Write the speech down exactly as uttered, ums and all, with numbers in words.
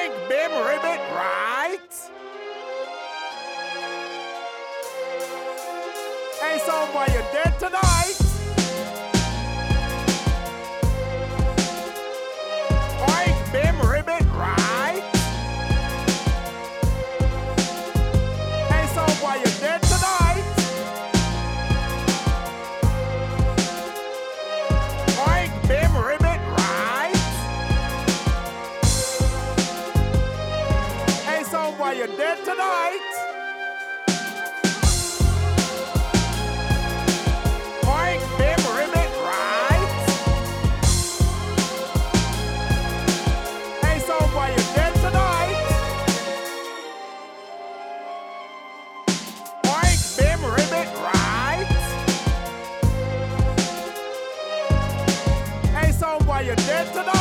Oink, bim, ribbit, right? Hey, so why you dead tonight? Oink, bim, ribbit, right? Hey, so why you dead tonight? Oink, bim, ribbit, right? Hey, so why you dead tonight? Why you dead tonight?